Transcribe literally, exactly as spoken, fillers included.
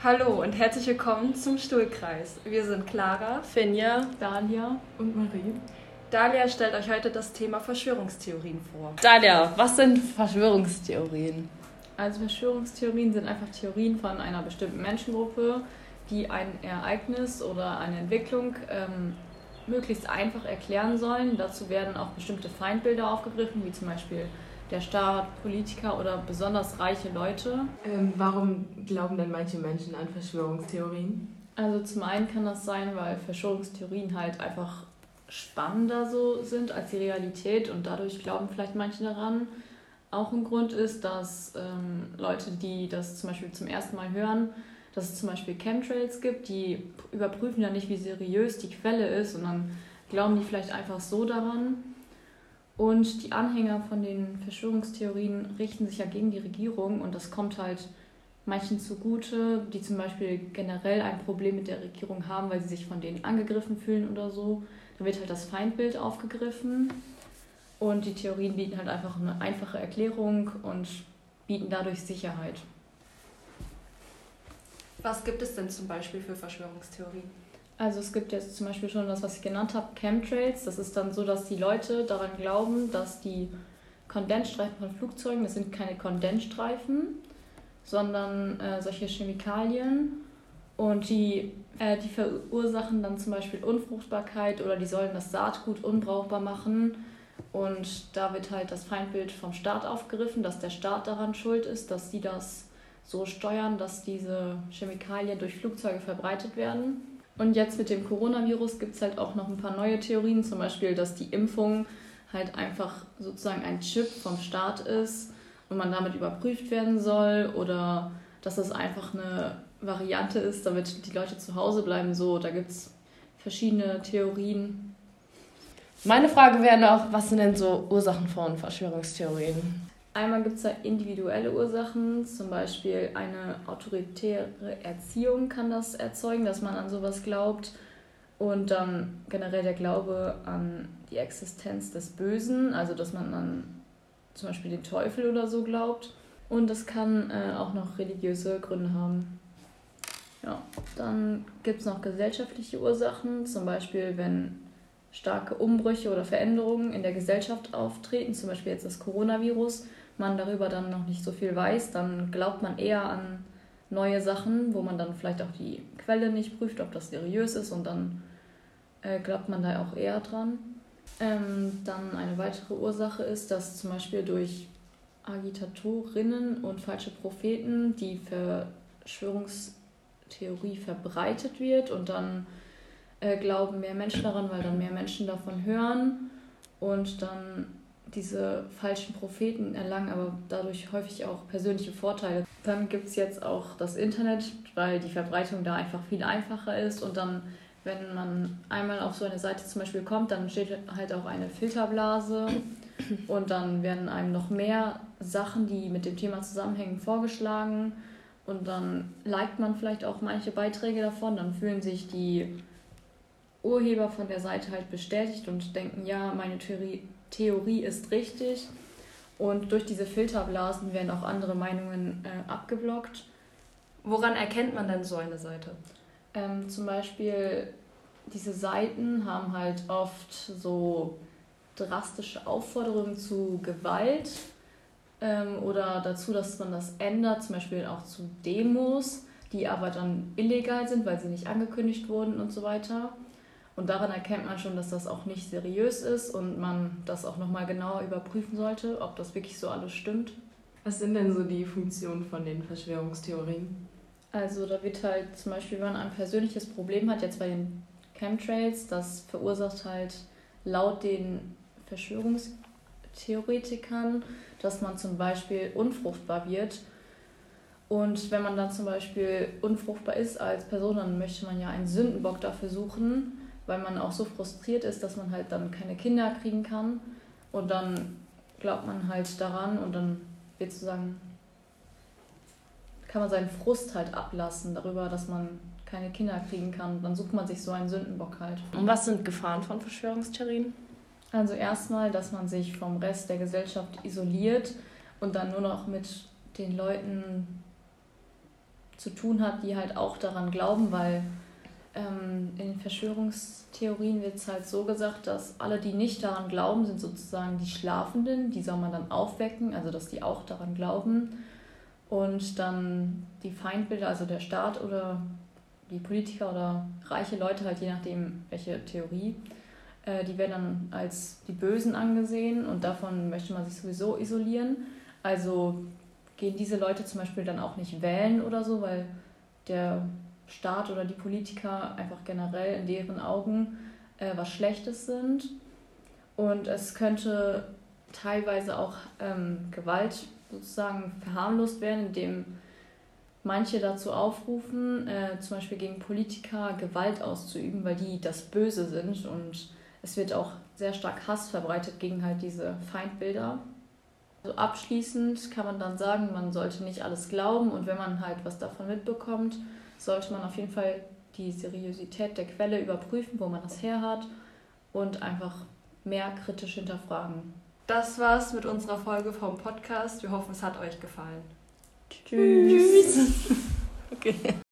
Hallo und herzlich willkommen zum Stuhlkreis. Wir sind Clara, Finja, Dalia und Marie. Dalia stellt euch heute das Thema Verschwörungstheorien vor. Dalia, was sind Verschwörungstheorien? Also Verschwörungstheorien sind einfach Theorien von einer bestimmten Menschengruppe, die ein Ereignis oder eine Entwicklung ähm, möglichst einfach erklären sollen. Dazu werden auch bestimmte Feindbilder aufgegriffen, wie zum Beispiel der Staat, Politiker oder besonders reiche Leute. Ähm, warum glauben denn manche Menschen an Verschwörungstheorien? Also zum einen kann das sein, weil Verschwörungstheorien halt einfach spannender so sind als die Realität und dadurch glauben vielleicht manche daran. Auch ein Grund ist, dass ähm, Leute, die das zum Beispiel zum ersten Mal hören, dass es zum Beispiel Chemtrails gibt, die überprüfen ja nicht, wie seriös die Quelle ist und dann glauben die vielleicht einfach so daran. Und die Anhänger von den Verschwörungstheorien richten sich ja gegen die Regierung und das kommt halt manchen zugute, die zum Beispiel generell ein Problem mit der Regierung haben, weil sie sich von denen angegriffen fühlen oder so. Da wird halt das Feindbild aufgegriffen und die Theorien bieten halt einfach eine einfache Erklärung und bieten dadurch Sicherheit. Was gibt es denn zum Beispiel für Verschwörungstheorien? Also es gibt jetzt zum Beispiel schon das, was ich genannt habe, Chemtrails. Das ist dann so, dass die Leute daran glauben, dass die Kondensstreifen von Flugzeugen, das sind keine Kondensstreifen, sondern äh, solche Chemikalien. Und die, äh, die verursachen dann zum Beispiel Unfruchtbarkeit oder die sollen das Saatgut unbrauchbar machen. Und da wird halt das Feindbild vom Staat aufgegriffen, dass der Staat daran schuld ist, dass sie das so steuern, dass diese Chemikalien durch Flugzeuge verbreitet werden. Und jetzt mit dem Coronavirus gibt es halt auch noch ein paar neue Theorien, zum Beispiel, dass die Impfung halt einfach sozusagen ein Chip vom Staat ist und man damit überprüft werden soll oder dass es einfach eine Variante ist, damit die Leute zu Hause bleiben. So, da gibt es verschiedene Theorien. Meine Frage wäre noch, was sind denn so Ursachen von Verschwörungstheorien? Einmal gibt es da individuelle Ursachen, zum Beispiel eine autoritäre Erziehung kann das erzeugen, dass man an sowas glaubt. Und dann generell der Glaube an die Existenz des Bösen, also dass man an zum Beispiel den Teufel oder so glaubt. Und das kann äh, auch noch religiöse Gründe haben. Ja, dann gibt es noch gesellschaftliche Ursachen, zum Beispiel wenn starke Umbrüche oder Veränderungen in der Gesellschaft auftreten, zum Beispiel jetzt das Coronavirus, man darüber dann noch nicht so viel weiß, dann glaubt man eher an neue Sachen, wo man dann vielleicht auch die Quelle nicht prüft, ob das seriös ist und dann äh, glaubt man da auch eher dran. Ähm, dann eine weitere Ursache ist, dass zum Beispiel durch Agitatorinnen und falsche Propheten die Verschwörungstheorie verbreitet wird und dann äh, glauben mehr Menschen daran, weil dann mehr Menschen davon hören und dann diese falschen Propheten erlangen aber dadurch häufig auch persönliche Vorteile. Dann gibt es jetzt auch das Internet, weil die Verbreitung da einfach viel einfacher ist und dann, wenn man einmal auf so eine Seite zum Beispiel kommt, dann steht halt auch eine Filterblase und dann werden einem noch mehr Sachen, die mit dem Thema zusammenhängen, vorgeschlagen und dann liked man vielleicht auch manche Beiträge davon, dann fühlen sich die Urheber von der Seite halt bestätigt und denken, ja, meine Theorie Theorie ist richtig und durch diese Filterblasen werden auch andere Meinungen äh, abgeblockt. Woran erkennt man denn so eine Seite? Ähm, zum Beispiel diese Seiten haben halt oft so drastische Aufforderungen zu Gewalt ähm, oder dazu, dass man das ändert, zum Beispiel auch zu Demos, die aber dann illegal sind, weil sie nicht angekündigt wurden und so weiter. Und daran erkennt man schon, dass das auch nicht seriös ist und man das auch nochmal genauer überprüfen sollte, ob das wirklich so alles stimmt. Was sind denn so die Funktionen von den Verschwörungstheorien? Also da wird halt zum Beispiel, wenn man ein persönliches Problem hat, jetzt bei den Chemtrails, das verursacht halt laut den Verschwörungstheoretikern, dass man zum Beispiel unfruchtbar wird. Und wenn man dann zum Beispiel unfruchtbar ist als Person, dann möchte man ja einen Sündenbock dafür suchen, weil man auch so frustriert ist, dass man halt dann keine Kinder kriegen kann. Und dann glaubt man halt daran und dann wird sozusagen, kann man seinen Frust halt ablassen darüber, dass man keine Kinder kriegen kann. Dann sucht man sich so einen Sündenbock halt. Und was sind Gefahren von Verschwörungstheorien? Also erstmal, dass man sich vom Rest der Gesellschaft isoliert und dann nur noch mit den Leuten zu tun hat, die halt auch daran glauben, weil ähm, in den Verschwörungstheorien wird es halt so gesagt, dass alle, die nicht daran glauben, sind sozusagen die Schlafenden, die soll man dann aufwecken, also dass die auch daran glauben. Und dann die Feindbilder, also der Staat oder die Politiker oder reiche Leute, halt je nachdem welche Theorie, äh, die werden dann als die Bösen angesehen und davon möchte man sich sowieso isolieren. Also gehen diese Leute zum Beispiel dann auch nicht wählen oder so, weil der Staat oder die Politiker einfach generell in deren Augen äh, was Schlechtes sind. Und es könnte teilweise auch ähm, Gewalt sozusagen verharmlost werden, indem manche dazu aufrufen, äh, zum Beispiel gegen Politiker Gewalt auszuüben, weil die das Böse sind. Und es wird auch sehr stark Hass verbreitet gegen halt diese Feindbilder. Also abschließend kann man dann sagen, man sollte nicht alles glauben und wenn man halt was davon mitbekommt, sollte man auf jeden Fall die Seriosität der Quelle überprüfen, wo man das her hat und einfach mehr kritisch hinterfragen. Das war's mit unserer Folge vom Podcast. Wir hoffen, es hat euch gefallen. Tschüss. Okay.